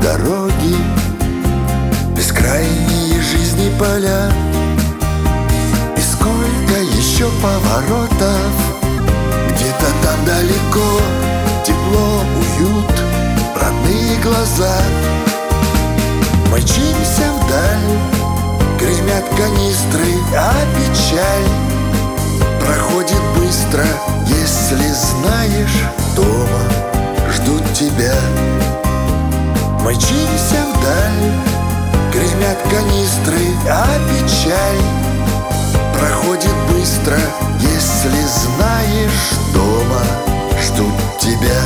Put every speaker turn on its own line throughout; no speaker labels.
дороги, бескрайние жизни поля. И сколько еще поворотов, где-то там далеко тепло, уют, родные глаза. Мы мчимся вдаль, гремят канистры, а печаль проходит быстро, если знаешь, дома ждут тебя. Мы мчимся вдаль, гремят канистры, а печаль проходит быстро, если знаешь, дома ждут тебя.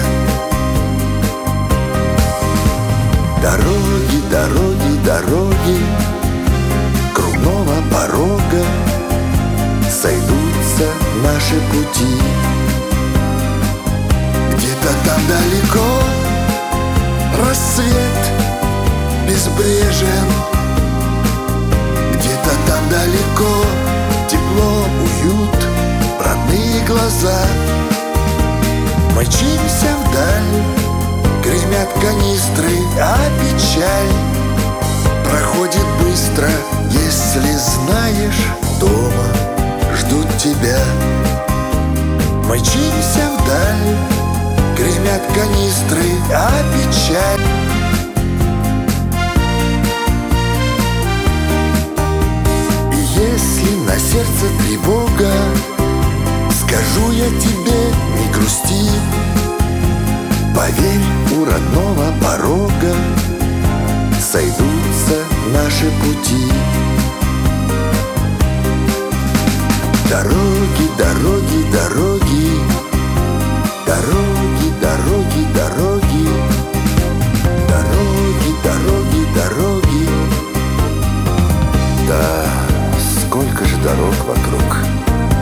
Дороги, дороги, дороги круглого порога, сойдутся наши пути. Где-то там далеко рассвет безбрежен, где-то там далеко тепло, уют, родные глаза. Мы мчимся вдаль, гремят канистры, а печаль проходит быстро, если знаешь, дома ждут тебя. Мы мчимся вдаль, гремят канистры, а печаль. И если на сердце тревога, скажу я тебе, не грусти. Поверь, у родного порога сойдутся наши пути. Дороги, дороги, дороги, дороги, дороги, дороги, дороги, дороги, дороги. Да, сколько же дорог вокруг.